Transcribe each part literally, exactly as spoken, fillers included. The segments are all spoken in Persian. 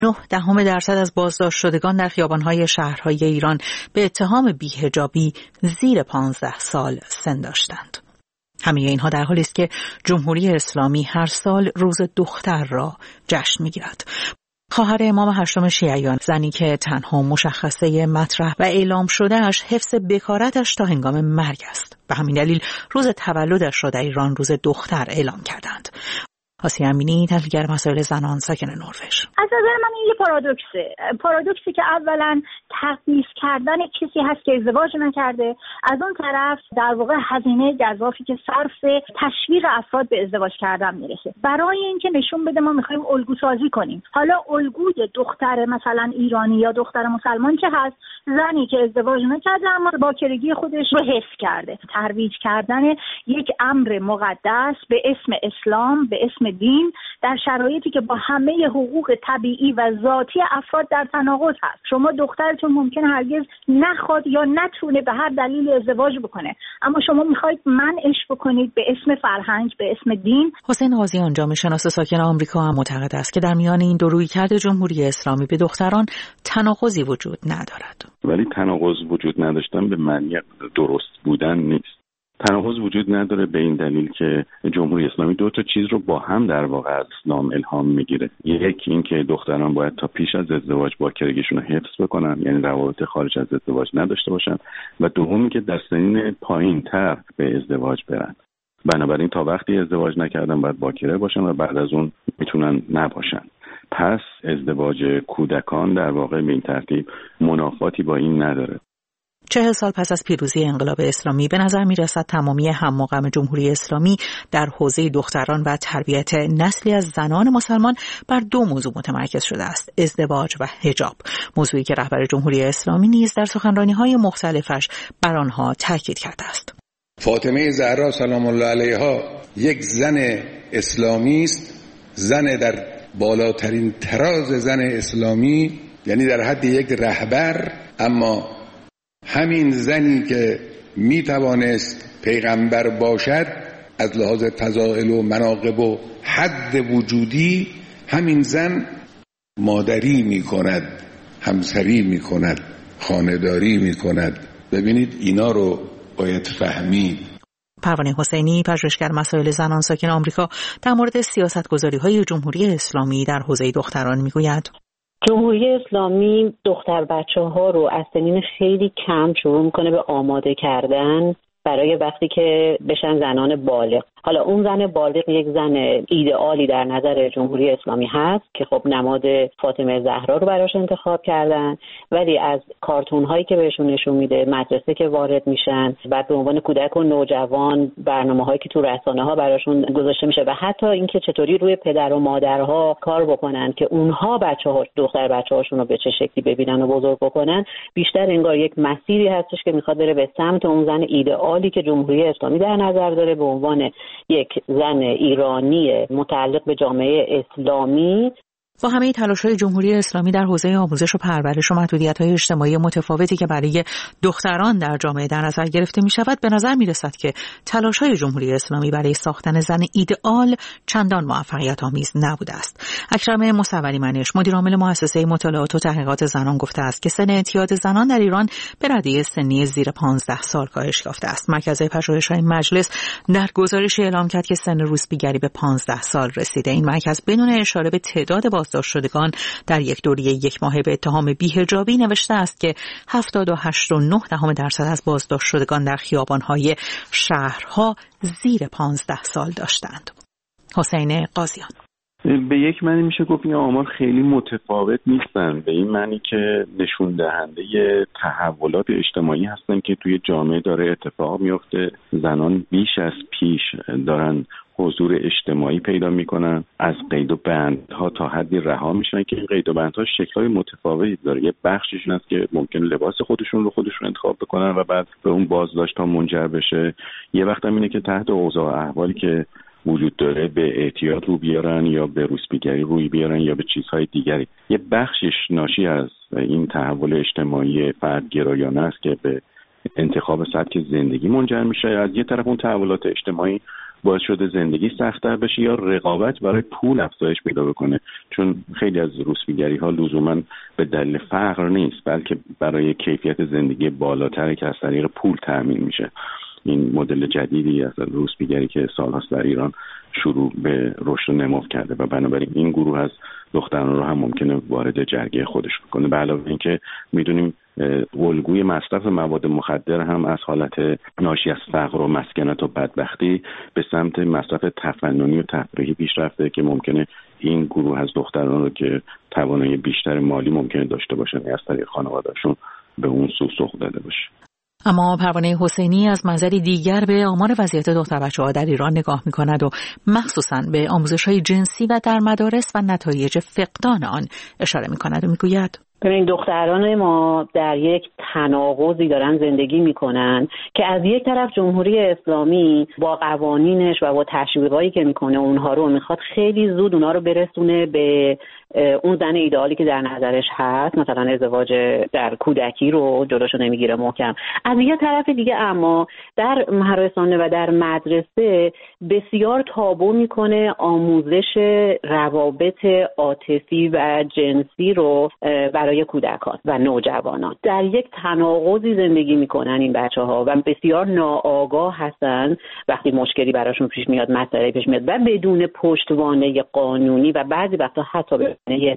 نه دهم درصد از بازداشت شدگان در خیابان‌های شهرهای ایران به اتهام بی‌حجابی زیر پانزده سال سن داشتند. همه اینها در حالی است که جمهوری اسلامی هر سال روز دختر را جشن می‌گیرد. خواهر امام هشتم شیعیان، زنی که تنها مشخصه مطرح و اعلام شده‌اش حفظ بکارتش تا هنگام مرگ است. به همین دلیل روز تولدش را در ایران روز دختر اعلام کردند. آسیه امینی، تحلیلگر مسائل زنان ساکن نروژ. از نظر من این یه پارادوکسه. پارادوکسی که اولا تقدیس کردن کسی هست که ازدواج نکرده، از اون طرف در واقع هزینه گزافی که صرف تشویق افراد به ازدواج کردن میرسه. برای اینکه نشون بده ما میخوایم الگو سازی کنیم. حالا الگوی دختر مثلا ایرانی یا دختر مسلمان که هست، زنی که ازدواج نکرده اما باکرگی خودش رو حفظ کرده. ترویج کردن یک امر مقدس به اسم اسلام، به اسم دین، در شرایطی که با همه حقوق طبیعی و ذاتی افراد در تناقض هست. شما دخترتون ممکنه هرگز نخواد یا نتونه به هر دلیل ازدواج بکنه، اما شما میخواید منعش بکنید به اسم فرهنگ، به اسم دین. حسین قاضیان، جامعه شناس ساکن آمریکا، هم معتقد است که در میان این دو رویکرد جمهوری اسلامی به دختران تناقضی وجود ندارد. ولی تناقض وجود نداشتن به معنی درست بودن نیست. تناقض وجود نداره به این دلیل که جمهوری اسلامی دو تا چیز رو با هم در واقع از اسلام الهام میگیره. یکی این که دختران باید تا پیش از ازدواج باکرگیشون رو حفظ بکنن، یعنی روابط خارج از ازدواج نداشته باشن، و دومی که در سنین پایین‌تر به ازدواج برن. بنابراین تا وقتی ازدواج نکردن باید باکره باشن و بعد از اون میتونن نباشن. پس ازدواج کودکان در واقع به این ترتیب منافاتی با این نداره. چهل سال پس از پیروزی انقلاب اسلامی به نظر می رسد تمامی هم و غم جمهوری اسلامی در حوزه دختران و تربیت نسلی از زنان مسلمان بر دو موضوع متمرکز شده است: ازدواج و حجاب، موضوعی که رهبر جمهوری اسلامی نیز در سخنرانی‌های مختلفش بر آنها تاکید کرده است. فاطمه زهرا سلام الله علیها یک زن اسلامی است، زن در بالاترین تراز زن اسلامی، یعنی در حد یک رهبر، اما همین زنی که می توانست پیغمبر باشد از لحاظ فضائل و مناقب و حد وجودی، همین زن مادری می کند، همسری می کند، خانه‌داری می کند. ببینید اینا رو باید فهمید. پروانه حسینی، پژوهشگر مسائل زنان ساکن آمریکا، در مورد سیاست‌گذاری‌های جمهوری اسلامی در حوزه دختران می‌گوید: جمهوری اسلامی دختر بچه‌ها رو از سنین خیلی کم شروع می‌کنه به آماده کردن برای وقتی که بشن زنان بالغ. حالا اون زن بالغ یک زن ایدئالی در نظر جمهوری اسلامی هست که خب نماد فاطمه زهرا رو براش انتخاب کردن، ولی از کارتون هایی که بهشون نشون میده، مدرسه که وارد میشن و به عنوان کودک و نوجوان برنامه هایی که تو رسانه ها براشون گذاشته میشه و حتی اینکه چطوری روی پدر و مادرها کار بکنن که اونها بچه‌ها دختر بچه‌هاشون رو به چه شکلی ببینن و بزرگ بکنن، بیشتر انگار یک مسیری هستش که میخواد بره به سمت اون زن ایدئالی که جمهوری اسلامی در نظر داره به عنوان یک زن ایرانی متعلق به جامعه اسلامی. با همه تلاش‌های جمهوری اسلامی در حوزه آموزش و پرورش و محدودیت‌های اجتماعی متفاوتی که برای دختران در جامعه در نظر گرفته می‌شود، به نظر می‌رسد که تلاش‌های جمهوری اسلامی برای ساختن زن ایدئال چندان موفقیت‌آمیز نبوده است. اکرم مصوری منش، مدیر عامل مؤسسه مطالعات و تحقیقات زنان، گفته است که سن اعتیاد زنان در ایران به رده سنی زیر پانزده سال کاهش یافته است. مرکز پژوهش‌های مجلس در گزارشی اعلام کرد که سن روسپیگری به پانزده سال رسیده. این مرکز بدون اشاره به تعداد بازداشت شدگان در یک دوره یک ماهه به اتهام بی‌حجابی نوشته است که هفتاد و هشت و نه دهم درصد از بازداشت شدگان در خیابان‌های شهرها زیر پانزده سال داشتند. حسین قاضیان: به یک معنی میشه گفت این آمار خیلی متفاوت نیستن، به این معنی که نشون دهنده تحولات اجتماعی هستن که توی جامعه داره اتفاق میفته. زنان بیش از پیش دارن حضور اجتماعی پیدا میکنن، از قید و بندها تا حدی رها میشن که این قید و بندها شکل‌های متفاوتی داره. یه بخشش این است که ممکن لباس خودشون رو خودشون انتخاب بکنن و بعد به اون بازداشت ها منجر بشه. یه وقت هم اینه که تحت اوضاع احوالی که وجود داره به اعتیاد رو بیارن یا به روسپیگری روی بیارن یا به چیزهای دیگری. یه بخشش ناشی از این تحول اجتماعی فردگرایانه است که به انتخاب سبک زندگی منجر میشه. از یه طرف اون تحولات اجتماعی باعث شده زندگی سخت‌تر بشه یا رقابت برای پول افزایش پیدا بکنه، چون خیلی از روسپیگری‌ها لزوماً به دلیل فقر نیست، بلکه برای کیفیت زندگی بالاتری که از طریق پول تأمین میشه. این مدل جدیدی از روسپیگری که سال‌هاست در ایران شروع به رشد و نمو کرده و بنابراین این گروه از دختران رو هم ممکنه وارد جرگه خودش کنه. به علاوه اینکه میدونیم الگوی مصرف مواد مخدر هم از حالت ناشی از فقر و مسکنت و بدبختی به سمت مصرف تفننی و تفریحی پیش رفته که ممکنه این گروه از دختران رو که توانایی بیشتر مالی ممکنه داشته باشن از طریق خانواده‌شون به اون سو سوق داده باشه. اما پروانه حسینی از منظری دیگر به آمار وضعیت دختر بچه‌ها در ایران نگاه می‌کند و مخصوصاً به آموزش‌های جنسی و در مدارس و نتایج فقدان آن اشاره می‌کند و می‌گوید ببین دختران ما در یک تناقضی دارن زندگی میکنن که از یک طرف جمهوری اسلامی با قوانینش و با تشویقایی که میکنه اونها رو میخواد خیلی زود اونها رو برسونه به اون زن ایدئالی که در نظرش هست، مثلا ازدواج در کودکی رو جلوشو نمیگیره محکم. از یک طرف دیگه اما در مدرسه و در مدرسه بسیار تابو میکنه آموزش روابط عاطفی و جنسی رو برای کودکان و نوجوانان. در یک تناقضی زندگی میکنن این بچه‌ها و بسیار ناآگاه هستن وقتی مشکلی براشون پیش میاد، مسئله پیش میاد و بدون پشتوانه قانونی و بعضی وقتا حتی به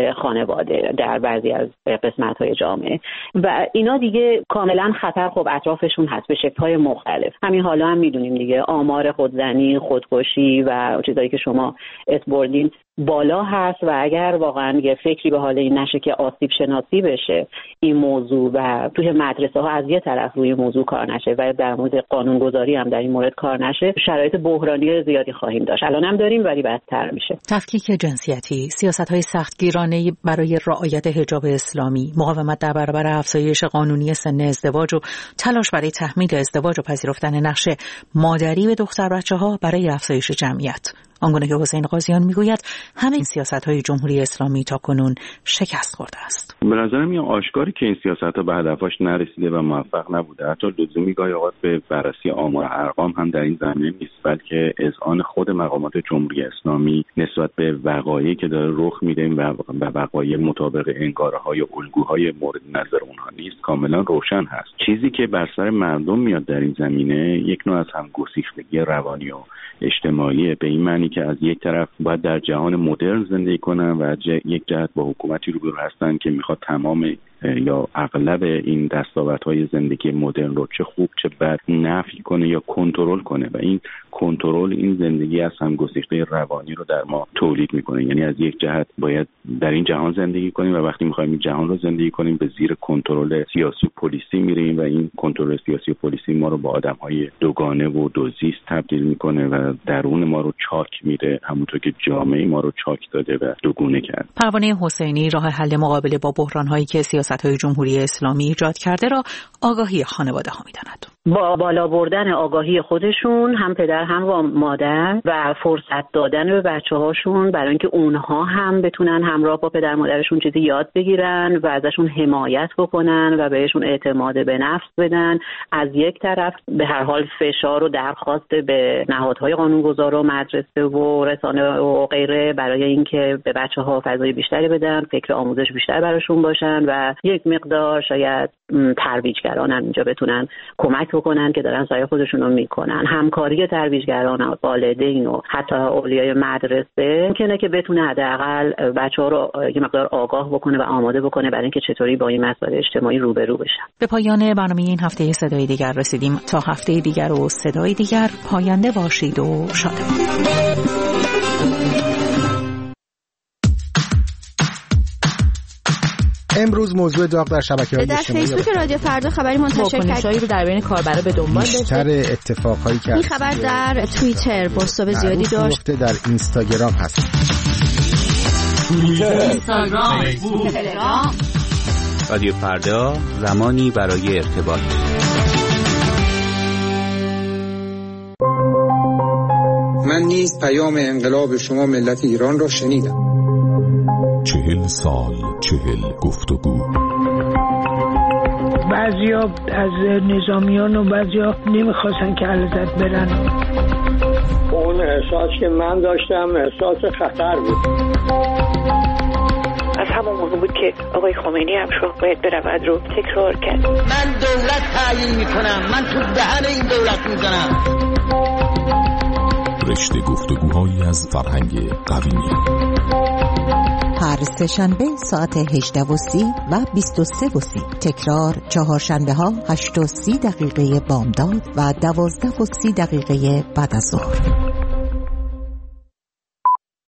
خانواده در بعضی از قسمت‌های جامعه و اینا دیگه کاملا خطر خب اطرافشون هست به شکل‌های مختلف. همین حالا هم میدونیم دیگه آمار خودزنی، خودکشی و چیزایی که شما اسپوردین بالا هست و اگر واقعا یه فکری به حال این نشه که آسیب شناسی بشه این موضوع و توی مدرسه ها از یه طرف روی موضوع کار نشه و در مورد قانونگذاری هم در این مورد کار نشه، شرایط بحرانی زیادی خواهیم داشت. الان هم داریم ولی بدتر میشه. تفکیک جنسیتی، سیاست‌های سختگیرانه برای رعایت حجاب اسلامی، مقاومت در برابر افزایش قانونی سن ازدواج و تلاش برای تحمیل ازدواج و پذیرفتن نقش مادری به دختر بچه‌ها برای افزایش جمعیت. آنگونه که حسین قاضیان میگوید همه این سیاست‌های جمهوری اسلامی تاکنون شکست خورده است. به نظرم این آشکاری که این سیاست‌ها به هدفش نرسیده و موفق نبوده. حتی لزومی گاهی اوقات به بررسی آمار ارقام هم در این زمینه نیست، بلکه اذعان خود مقامات جمهوری اسلامی نسبت به وقایعی که داره رخ میده و وقایع مطابق انگاره‌های الگوهای مورد نظر اونها نیست کاملا روشن هست. چیزی که بر سر مردم میاد در این زمینه یک نوع از همگسیختگی روانی و اجتماعی، به این معنی که از یک طرف باید در جهان مدرن زندگی کنن و از یک جهت با حکومتی روبرو هستن که میخواد تمام یا اغلب این دستاوردهای زندگی مدرن رو چه خوب چه بد نفی کنه یا کنترل کنه و این کنترل این زندگی از همگسیخته روانی رو در ما تولید میکنه. یعنی از یک جهت باید در این جهان زندگی کنیم و وقتی میخوایم این جهان رو زندگی کنیم به زیر کنترل سیاسی و پلیسی میریم و این کنترل سیاسی و پلیسی ما رو با آدمهای دوگانه و دوزیست تبدیل میکنه و درون ما رو چاک میده، همونطور که جامعه ما رو چاک داده و دوگونه کرد. پروانه حسینی راه حل مقابله با بحران‌هایی که سیاست‌های جمهوری اسلامی ایجاد کرده را آگاهی خانواده ها می‌داند. با بالا بردن آگاهی خودشون، هم پدر هم مادر، و فرصت دادن به بچه‌هاشون برای اینکه اونها هم بتونن همراه با پدر مادرشون چیزی یاد بگیرن و ازشون حمایت بکنن و بهشون اعتماد به نفس بدن. از یک طرف به هر حال فشار و درخواست به نهادهای قانونگذار و مدرسه و رسانه و غیره برای اینکه به بچه‌ها فضای بیشتری بدن، فکر آموزش بیشتر براشون باشن و یک مقدار شاید ترویجگران هم اینجا بتونن کمک بکنن که دارن سعی خودشون رو میکنن. همکاری ترویجگران و والدین و حتی اولیای مدرسه ممکنه که بتونه حداقل بچه‌ها رو یه مقدار آگاه بکنه و آماده بکنه برای اینکه چطوری با این مسائل اجتماعی روبرو بشن. به پایان برنامه این هفته صدای دیگر رسیدیم. تا هفته دیگر و صدای دیگر پاینده باشید و شادمان. امروز موضوع داغ در شبکه‌های اجتماعی در فیسبوک رادیو فردا خبری منتشر کرد رو در بین کاربرا به دنبال بیشتر اتفاقایی که این خبر در توییتر بازتاب زیادی داشت، در اینستاگرام هست. اینستاگرام، فیسبوک، تلگرام. رادیو فردا، زمانی برای ارتباط. من نیز پیام انقلاب شما ملت ایران را شنیدم. چهل سال، چهل گفتگو. بعضیا از نظامیان و بعضیا نمیخواستن که علازت برن. اون اون احساس که من داشتم احساس خطر بود. از همون موقع بود که آقای خمینی هم شد باید برود رو تکرار کرد. من دولت تعیین میکنم، من تو دهن این دولت میزنم. رشته گفتگوهایی از فرهنگ قومی. هر سه شنبه ساعت هجده و سی و بیست و سه و سی. تکرار چهار شنبه ها هشت و سی دقیقه بامداد و دوازده و سی دقیقه بعد از ظهر.